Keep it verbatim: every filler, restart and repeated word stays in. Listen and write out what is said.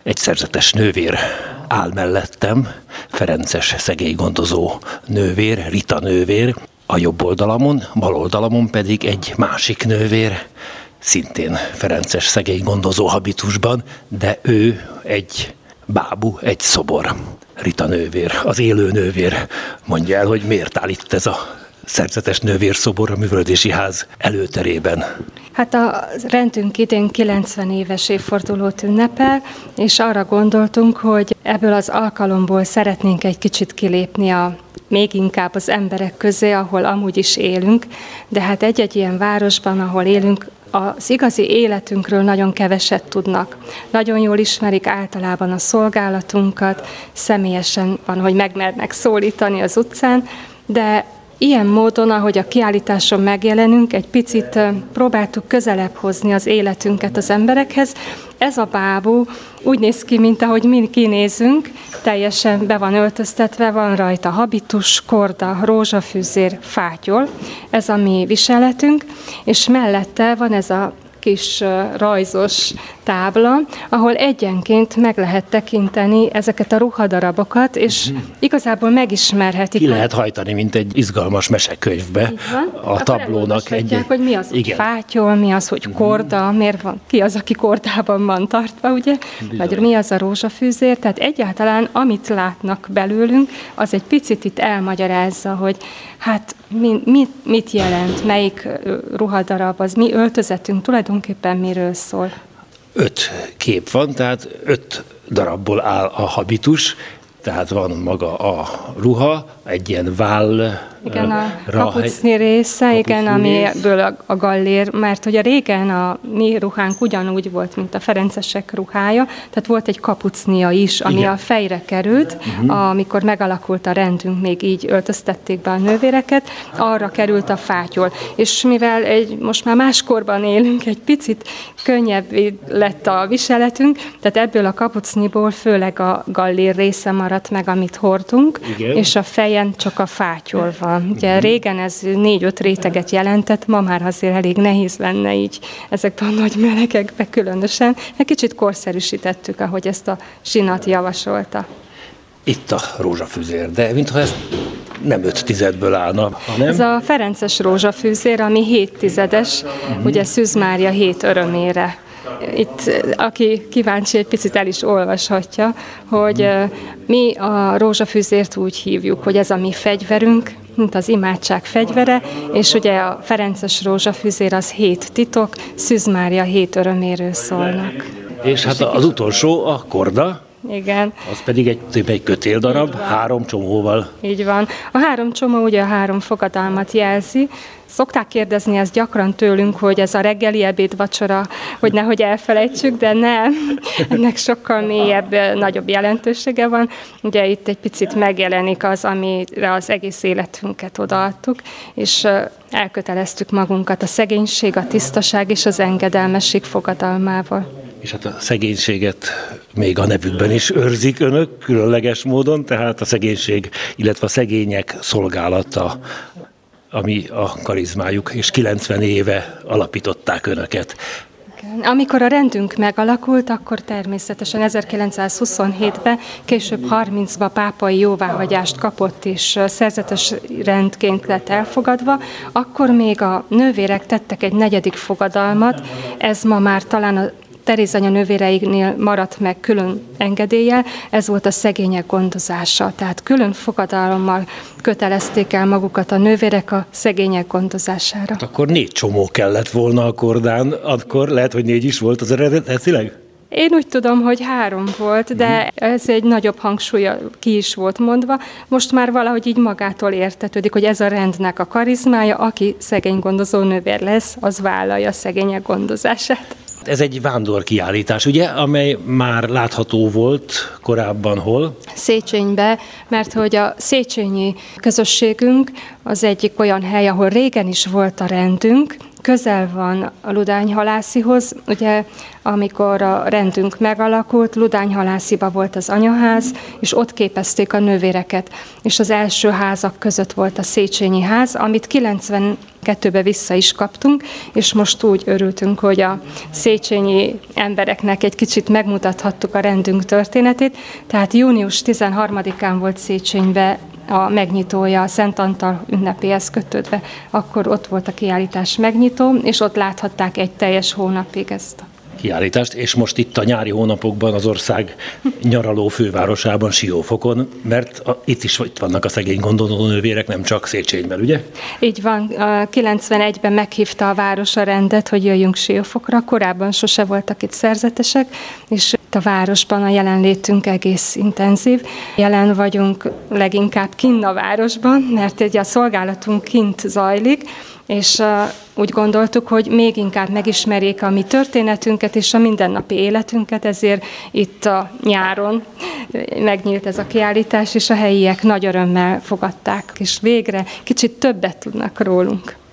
egy szerzetes nővér áll mellettem, ferences szegélygondozó nővér, Rita nővér, a jobb oldalamon, bal oldalamon pedig egy másik nővér, szintén ferences szegélygondozó habitusban, de ő egy bábú, egy szobor. Rita nővér, az élő nővér mondja el, hogy miért áll itt ez a szerzetes nővérszobor a Művelődési Ház előterében. Hát a rendünk idén kilencven éves évfordulót ünnepel, és arra gondoltunk, hogy ebből az alkalomból szeretnénk egy kicsit kilépni a még inkább az emberek közé, ahol amúgy is élünk, de hát egy-egy ilyen városban, ahol élünk, az igazi életünkről nagyon keveset tudnak. Nagyon jól ismerik általában a szolgálatunkat, személyesen van, hogy megmernek szólítani az utcán, de ilyen módon, ahogy a kiállításon megjelenünk, egy picit próbáltuk közelebb hozni az életünket az emberekhez. Ez a bábú úgy néz ki, mint ahogy mi kinézünk, teljesen be van öltöztetve, van rajta habitus, korda, rózsafűzér, fátyol. Ez a mi viseletünk, és mellette van ez a kis rajzos tábla, ahol egyenként meg lehet tekinteni ezeket a ruhadarabokat, és uh-huh. igazából megismerhetik. Ki lehet hajtani, mint egy izgalmas mesekönyvbe a tablónak. Egy... hogy mi az, hogy fátyol, mi az, hogy korda, miért van, ki az, aki kordában van tartva, ugye? Vagy mi az a rózsafűzér, tehát egyáltalán amit látnak belőlünk, az egy picit itt elmagyarázza, hogy hát mi, mit, mit jelent, melyik ruhadarab, az mi öltözetünk tulajdonképpen miről szól. Öt kép van, tehát öt darabból áll a habitus, tehát van maga a ruha, egy ilyen váll... Igen, a kapucni része, kapucni igen, amiből a, a gallér, mert ugye régen a mi ruhánk ugyanúgy volt, mint a ferencesek ruhája, tehát volt egy kapucnia is, ami igen. a fejre került, uh-huh. amikor megalakult a rendünk, még így öltöztették be a nővéreket, arra került a fátyol. És mivel egy, most már máskorban élünk, egy picit könnyebb lett a viseletünk, tehát ebből a kapucniból főleg a gallér része maradt meg, amit hordunk, igen. és a fejen csak a fátyol van. Ugye régen ez négy-öt réteget jelentett, ma már azért elég nehéz lenne így ezekben a nagy melegekben különösen. Egy kicsit korszerűsítettük, ahogy ezt a zsinat javasolta. Itt a rózsafűzér, de mintha ez nem öt tizedből állna, hanem... Ez a ferences rózsafűzér, ami hét tizedes, uh-huh. ugye Szűz Mária hét örömére. Itt, aki kíváncsi, egy picit el is olvashatja, hogy mi a rózsafűzért úgy hívjuk, hogy ez a mi fegyverünk, mint az imádság fegyvere, és ugye a ferences rózsafűzér az hét titok, Szűz Mária hét öröméről szólnak. És hát az utolsó a korda, igen. Az pedig egy, egy kötéldarab, három csomóval. Így van. A három csomó ugye a három fogadalmat jelzi. Szokták kérdezni ezt gyakran tőlünk, hogy ez a reggeli, ebéd, vacsora, hogy nehogy elfelejtsük, de nem. Ennek sokkal mélyebb, nagyobb jelentősége van. Ugye itt egy picit megjelenik az, amire az egész életünket odaadtuk, és elköteleztük magunkat a szegénység, a tisztaság és az engedelmesség fogadalmával. És hát a szegénységet még a nevükben is őrzik önök különleges módon, tehát a szegénység, illetve a szegények szolgálata, ami a karizmájuk, és kilencven éve alapították önöket. Amikor a rendünk megalakult, akkor természetesen ezerkilencszázhuszonhétben, később harmincban pápai jóváhagyást kapott, és szerzetes rendként lett elfogadva, akkor még a nővérek tettek egy negyedik fogadalmat, ez ma már talán a Terézanya nővéreiknél maradt meg külön engedéllyel, ez volt a szegények gondozása. Tehát külön fogadalommal kötelezték el magukat a nővérek a szegények gondozására. Hát akkor négy csomó kellett volna a kordán, akkor lehet, hogy négy is volt az eredetileg? Én úgy tudom, hogy három volt, de ez egy nagyobb hangsúlya ki is volt mondva. Most már valahogy így magától értetődik, hogy ez a rendnek a karizmája, aki szegény gondozó nővér lesz, az vállalja a szegények gondozását. Ez egy vándorkiállítás, ugye, amely már látható volt korábban hol? Széchenybe, mert hogy a széchenyi közösségünk az egyik olyan hely, ahol régen is volt a rendünk, közel van a Ludányhalászihoz, ugye amikor a rendünk megalakult, Ludányhalásziba volt az anyaház, és ott képezték a nővéreket, és az első házak között volt a Széchenyi ház, amit kilencven tizenkettőben vissza is kaptunk, és most úgy örültünk, hogy a széchenyi embereknek egy kicsit megmutathattuk a rendünk történetét. Tehát június tizenharmadikán volt Széchenybe a megnyitója, a Szent Antal ünnepéhez kötődve. Akkor ott volt a kiállítás megnyitó, és ott láthatták egy teljes hónapig ezt a kiállítást, és most itt a nyári hónapokban az ország nyaraló fővárosában, Siófokon, mert a, itt is itt vannak a szegény gondozó nővérek, nem csak Széchenyben, ugye? Így van, kilencvenegyben meghívta a város a rendet, hogy jöjjünk Siófokra, korábban sose voltak itt szerzetesek, és itt a városban a jelenlétünk egész intenzív. Jelen vagyunk leginkább kinn a városban, mert ugye a szolgálatunk kint zajlik, és úgy gondoltuk, hogy még inkább megismerjék a mi történetünket és a mindennapi életünket, ezért itt a nyáron megnyílt ez a kiállítás, és a helyiek nagy örömmel fogadták, és végre kicsit többet tudnak rólunk.